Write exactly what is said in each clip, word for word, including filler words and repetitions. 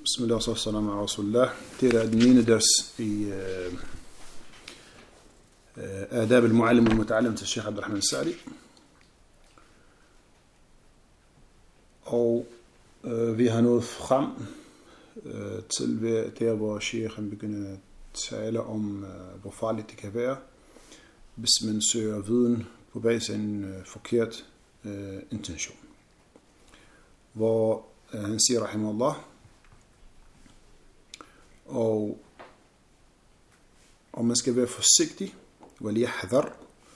Bismillah wa sallam ala rasulullah. Det er den ene ders i uh, uh, Adab al-Muallim al-Muta'allim til Sheikh Abdurrahman al-Sa'di. Og uh, vi har nået frem uh, til der, hvor Sheikhen begynder at tale om, uh, hvor farligt det kan være, hvis man søger viden på base af en uh, forkert uh, intention. Hvor uh, han siger, rahimahullah, og, og man skal være forsigtig, waliyahdhar,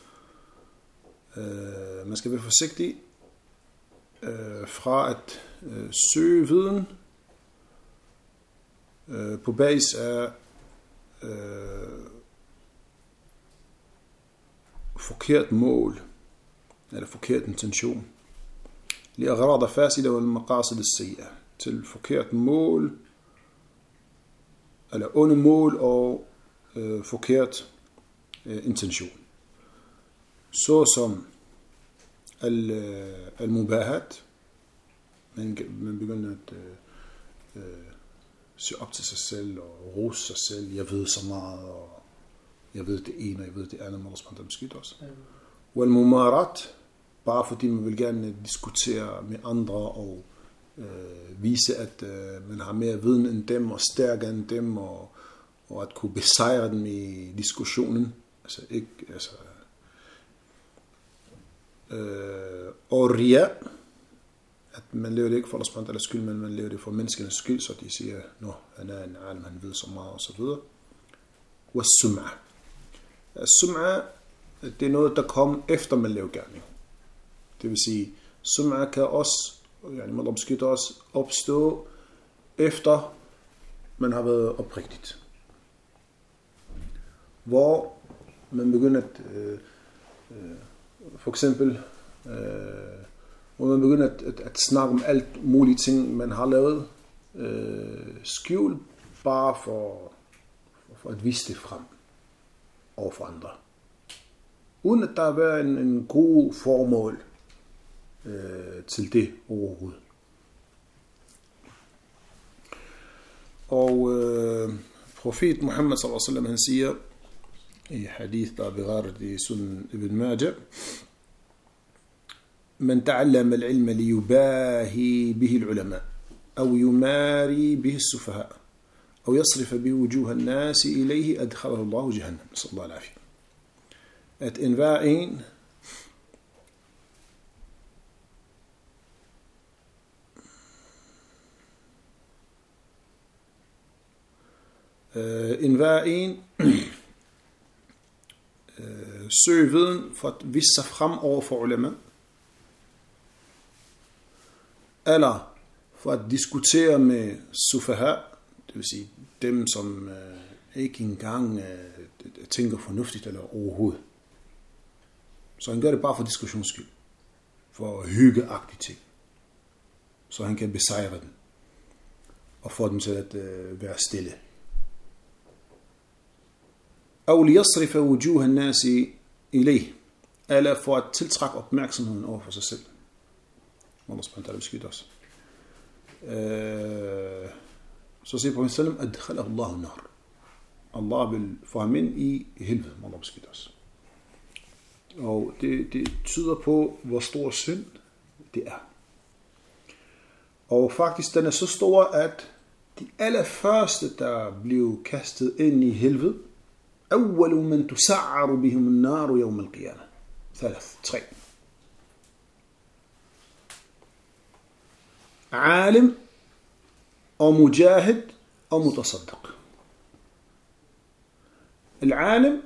uh, man skal være forsigtig uh, fra at uh, søge viden uh, på base af uh, forkert mål eller forkert intention. لأغراض فاسدة والمقاصد السيئة, til forkert mål eller onde mål og øh, forkert øh, intention. Så som al, øh, al-mubahat, man, man begynder at øh, øh, se op til sig selv og rose sig selv. Jeg ved så meget, og jeg ved det ene, og jeg ved det andet, man også beskytter os. Wal-mumarat, bare fordi man vil gerne diskutere med andre og øh, vise, at øh, man har mere viden end dem og stærkere end dem, og, og at kunne besejre dem i diskussionen. Altså ikke, altså øh, og ria, at man lever det ikke for Allah subhanahu wa ta'ala skyld, men man lever det for menneskenes skyld, så de siger, nå, han er en alim, han ved så meget, og så videre. Og sum'a. Sum'a, det er noget, der kommer efter man laver gerning. Det vil sige, sum'a kan også, yani man beskytter også, opstå efter man har været oprigtigt. Hvor man begynder at, øh, øh, for eksempel, øh, hvor man begynder at, at, at snakke om alt mulige ting, man har lavet, øh, skjul bare for, for at vise det frem over for andre. Uden at der har været en, en god formål øh, til det overhovedet. Og øh, profet Muhammad sallallahu alaihi wasallam, han siger i hadith der bevaret i Sunan Ibn Majah, من تعلم العلم ليباهي به العلماء أو يماري به السفهاء أو يصرف به وجوه الناس إليه أدخله الله جهنم. صلى الله عليه. At enhver en uh, enhver en uh, søger viden for at vise sig frem over for ulema, eller for at diskutere med sufaha, det vil sige dem, som uh, ikke engang uh, tænker fornuftigt eller overhovedet. Så han gør det bare for diskussions skyld, for hyggeagtige ting, så han kan besejre dem og få dem til at uh, være stille. أو ليصرف وجوه الناس إليه, eller for at tiltrække opmærksomheden over for sig selv. Allah subhanahu wa ta'ala beskytter os. Så siger Profeten sallam, adkhalahu Allahu nar. Allah vil få ham ind i helvede. Allah beskytter os. Og det, det tyder på, hvor stor synd det er. Og faktisk den er så stor, at de allerførste, der blev kastet ind i helvede, أول من تسعر بهم النار يوم القيامة. ثلاث tre. عالم أو مجاهد أو متصدق. العالم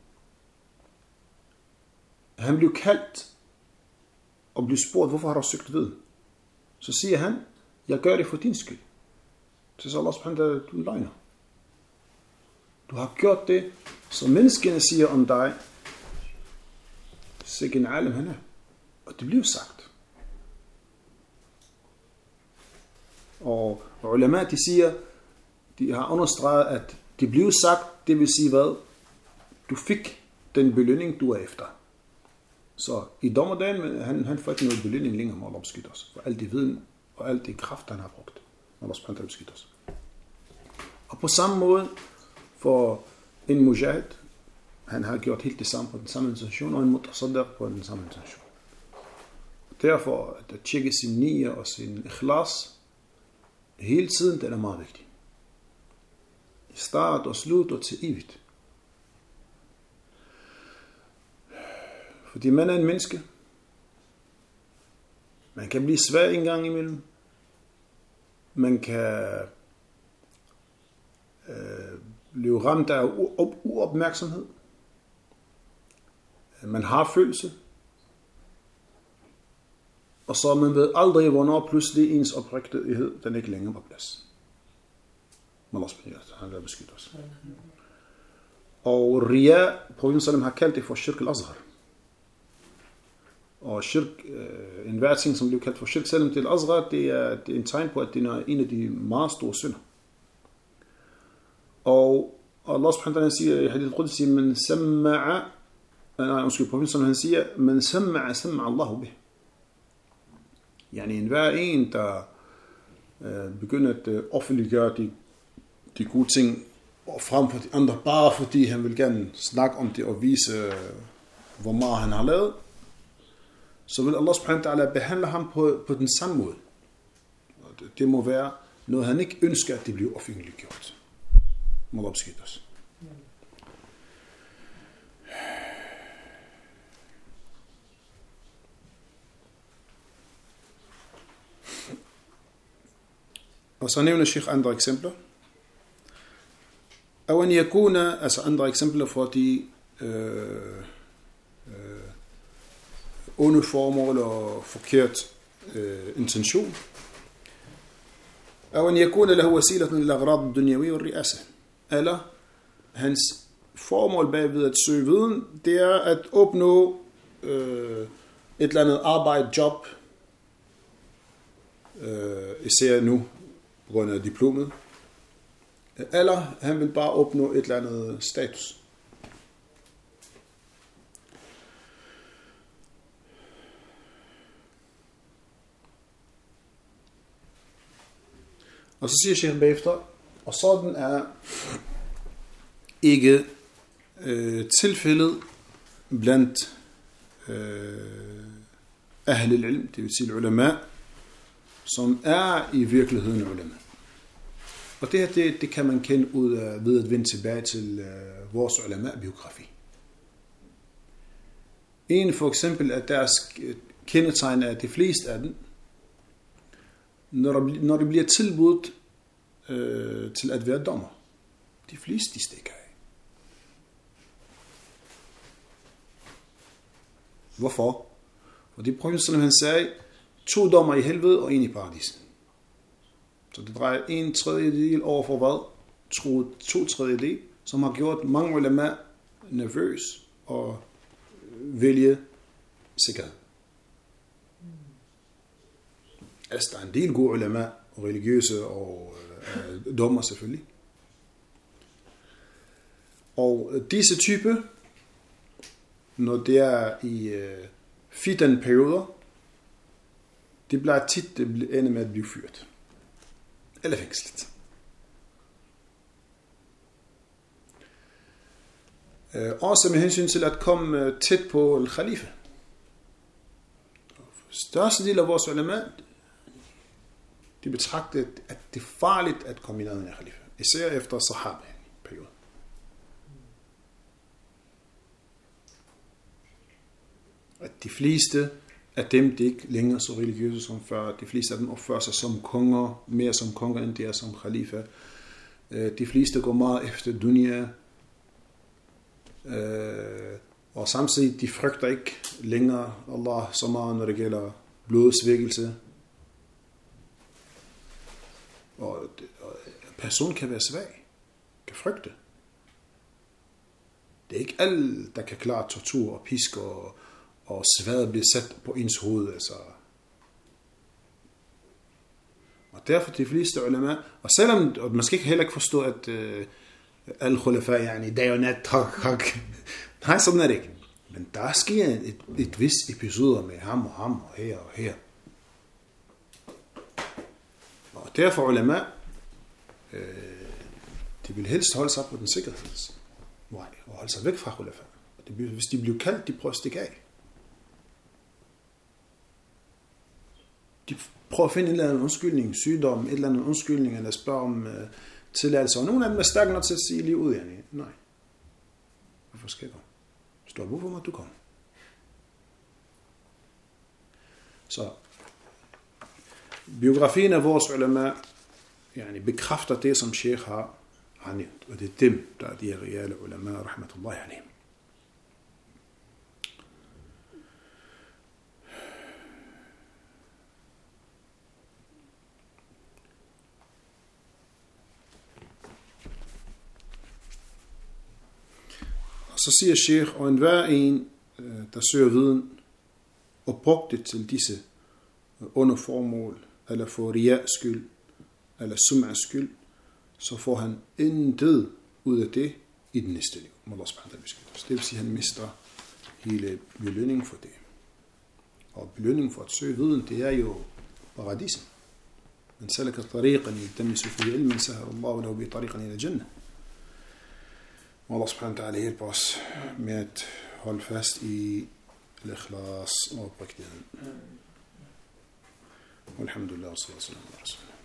han blev kaldt og blev spurgt, hvorfor har du søgt viden? Så siger han, jeg gør det for din skyld. Så siger Allah subhanahu wa ta'ala, du løgner. Du har gjort det, som menneskene siger om dig, sikke en alim han er. Og det bliver sagt. Og ulema, de siger, de har understreget, at det bliver sagt, det vil sige hvad? Du fik den belønning, du er efter. Så i dommerdagen, han, han får ikke noget belønning længere, må Allah beskytte os. For alt det viden og alt det kraft, han har brugt. Allah subhanahu wa ta'ala beskytter os. Og på samme måde for en mujahid, han har gjort helt det samme på den samme intention, og en mutasaddiq på den samme intention. Derfor at tjekke sin niyyah og sin ikhlas hele tiden, den er meget vigtig. I start og slut og til evigt. Fordi man er en menneske. Man kan blive svag en gang imellem. Man kan øh, blive ramt af uopmærksomhed. Man har følelse. Og så man ved aldrig, hvornår pludselig ens oprigtighed, den ikke længere på plads. Allah han vil beskytte os. Og riya, profeten sallam har kaldt det for shirk al-azhar. Og shirk, øh, en hver ting, som bliver kaldt for shirk, selvom det al-azhar, det er, det er en tegn på, at det er en af de meget store synder. Og Allah subhanahu wa ta'ala siger i hadith al-Qudsi, man samma'a, nej, undskyld, profeten sallam han siger, man samma'a samma'a Allahu bih. Yani en hver en, der øh, begynder at øh, offentliggøre de, de gode ting frem for de andre, bare fordi han vil gerne snakke om det og vise, øh, hvor meget han har lavet, så vil Allah subhanahu wa ta'ala behandle ham på, på den samme måde. Og det, det må være noget, han ikke ønsker, at det bliver offentliggjort. Må Allah beskytte os. Og så nævner Sheikh andre eksempler. Og en yakuna, altså andre eksempler for de øh, øh, onde formål og forkert øh, intention. Og en yakuna lahu wasilatun ila aghrad ad-dunyawi wa ri'asa. Eller hans formål bagved at søge viden, det er at opnå øh, et eller andet arbejde, job, øh, især nu på grund af diplomet, eller han vil bare opnå et eller andet status. Og så siger Sheikh bagefter, og sådan er ikke øh, tilfældet blandt øh, ahl al-ilm, det vil sige ulama, som er i virkeligheden ulama. Og det her, det, det kan man kende ud af, ved at vende tilbage til øh, vores ulama-biografi. En for eksempel, at deres kendetegn er de fleste af dem, når, der, når det bliver tilbudt øh, til at være dommer. De fleste, de stikker af. Hvorfor? Fordi profeten sallam han sagde, to dommer i helvede og en i paradisen. Så det drejer en tredjedel over for hvad? To, to tredjedel, som har gjort mange ulama nervøs og vælge sikkerhed. Altså der er en del gode ulama, og religiøse og øh, dommer selvfølgelig. Og disse typer, når det er i øh, fitan perioder, det bliver tit det ender med at blive fyret. Eller fængslet. Øh, også med hensyn til at komme tæt på al-Khalifa. Største del af vores ulama, de betragter, at det er farligt at komme i nærheden af Khalifa. Især efter sahaba-perioden. At de fleste af dem, de er ikke længere så religiøse som før. De fleste af dem opfører sig som konger, mere som konger, end de er som khalifa. De fleste går meget efter dunya. Og samtidig, de frygter ikke længere Allah så meget, når det gælder blodsvækkelse. Og personen kan være svag, kan frygte. Det er ikke alle, der kan klare tortur og pisk og og sværdet bliver sat på ens hoved. Altså. Og derfor de fleste ulama, og selvom, og man skal heller ikke forstå, at uh, al-khulafa, yani, dag og nat, tak, tak. Nej, sådan er det ikke. Men der sker et, et vis episoder med ham og ham og her og her. Og derfor ulama, øh, de vil helst holde sig på den sikkerhedsvej og holde sig væk fra khulafa. Hvis de bliver kaldt, de prøver at stikke af. De prøver at finde en eller anden undskyldning, sygdom, et eller andet undskyldning, eller spørge om uh, tilladelse. Og nogle af dem er stærke nok til at sige lige ud af det. Nej. Hvorfor skal jeg komme? Hvis du har brug for mig, du kommer. Så biografien af vores ulama yani, bekræfter det, som Sheikh har, har nævnt. Og det er dem, der er de her reale ulama, rahmatullahi alayhim. Så siger Sheikh, og enhver en, der søger viden, og brugte det til disse underformål, eller for rias skyld, eller sum'as skyld, så får han intet ud af det i den næste liv. Må Allah subhanahu wa ta'ala beskytte os. Det vil sige, at han mister hele belønningen for det. Og belønningen for at søge viden, det er jo paradisen. Man salaka tariqan yaltamisu fihi ilman sahhala Allahu lahu bi tariqan ila jannah. Må Allah subhanahu wa ta'ala hjælpe os med at holde fast i al-ikhlas og oprigtigheden. Walhamdulillah, sallallahu alaihi wa sallam.